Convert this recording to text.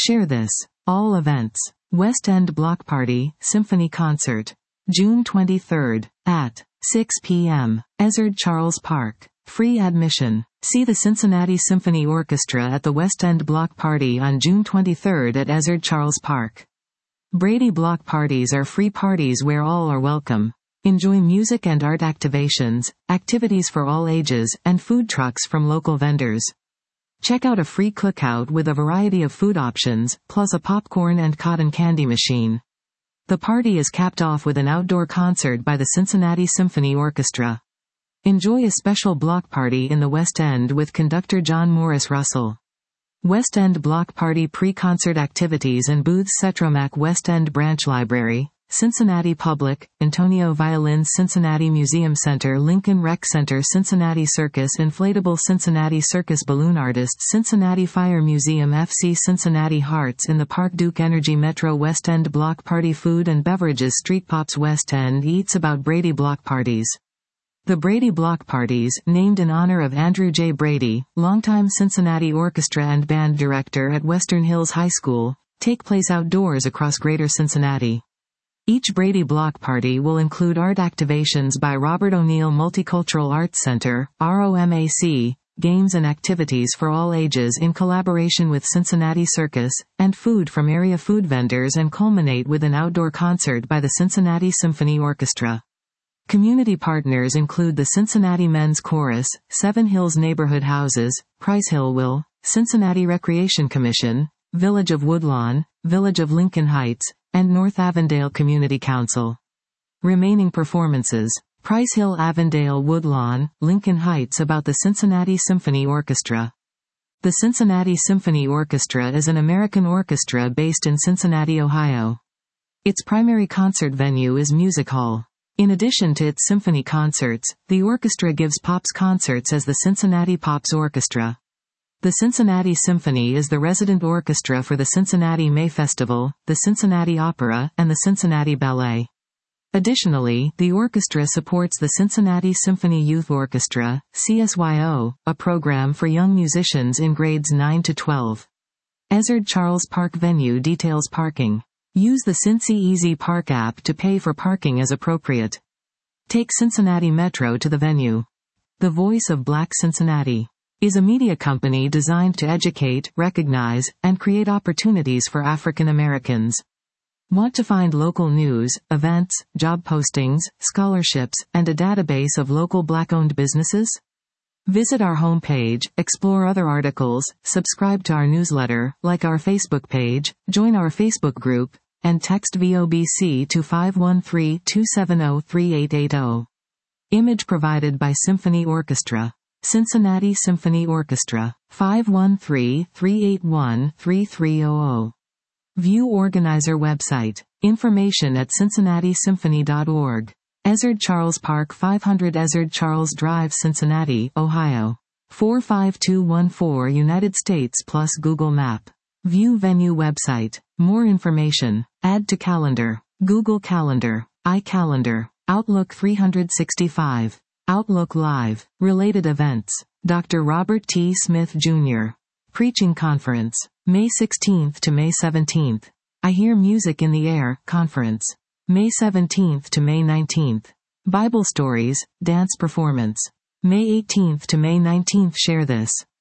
Share this. All events. West End Block Party, Symphony Concert. June 23rd, at 6 p.m., Ezard Charles Park. Free admission. See the Cincinnati Symphony Orchestra at the West End Block Party on June 23rd at Ezard Charles Park. Brady Block Parties are free parties where all are welcome. Enjoy music and art activations, activities for all ages, and food trucks from local vendors. Check out a free cookout with a variety of food options, plus a popcorn and cotton candy machine. The party is capped off with an outdoor concert by the Cincinnati Symphony Orchestra. Enjoy a special block party in the West End with conductor John Morris Russell. West End Block Party pre-concert activities and booths. Cetromac West End Branch Library, Cincinnati Public, Antonio Violins, Cincinnati Museum Center, Lincoln Rec Center, Cincinnati Circus, Inflatable Cincinnati Circus, Balloon Artists, Cincinnati Fire Museum, FC Cincinnati Hearts in the Park, Duke Energy, Metro West End Block Party, Food and Beverages, Street Pops. West End eats. About Brady Block Parties. The Brady Block Parties, named in honor of Andrew J. Brady, longtime Cincinnati orchestra and band director at Western Hills High School, take place outdoors across Greater Cincinnati. Each Brady Block Party will include art activations by Robert O'Neill Multicultural Arts Center, ROMAC, games and activities for all ages in collaboration with Cincinnati Circus, and food from area food vendors, and culminate with an outdoor concert by the Cincinnati Symphony Orchestra. Community partners include the Cincinnati Men's Chorus, Seven Hills Neighborhood Houses, Price Hill Will, Cincinnati Recreation Commission, Village of Woodlawn, Village of Lincoln Heights, and North Avondale Community Council. Remaining performances. Price Hill, Avondale, Woodlawn, Lincoln Heights. About the Cincinnati Symphony Orchestra. The Cincinnati Symphony Orchestra is an American orchestra based in Cincinnati, Ohio. Its primary concert venue is Music Hall. In addition to its symphony concerts, the orchestra gives Pops concerts as the Cincinnati Pops Orchestra. The Cincinnati Symphony is the resident orchestra for the Cincinnati May Festival, the Cincinnati Opera, and the Cincinnati Ballet. Additionally, the orchestra supports the Cincinnati Symphony Youth Orchestra, CSYO, a program for young musicians in grades 9 to 12. Ezard Charles Park venue details. Parking. Use the Cincy Easy Park app to pay for parking as appropriate. Take Cincinnati Metro to the venue. The Voice of Black Cincinnati is a media company designed to educate, recognize, and create opportunities for African Americans. Want to find local news, events, job postings, scholarships, and a database of local Black-owned businesses? Visit our homepage, explore other articles, subscribe to our newsletter, like our Facebook page, join our Facebook group, and text VOBC to 513-270-3880. Image provided by Symphony Orchestra. Cincinnati Symphony Orchestra. 513-381-3300. View organizer website. Information at cincinnatissymphony.org. Ezard Charles Park, 500 Ezard Charles Drive, Cincinnati, Ohio. 45214, United States plus Google Map. View venue website. More information. Add to calendar. Google Calendar. iCalendar. Outlook 365. Outlook Live. Related events. Dr. Robert T. Smith, Jr. Preaching Conference. May 16th to May 17th. I Hear Music in the Air, Conference. May 17th to May 19th. Bible Stories, Dance Performance. May 18th to May 19th. Share this.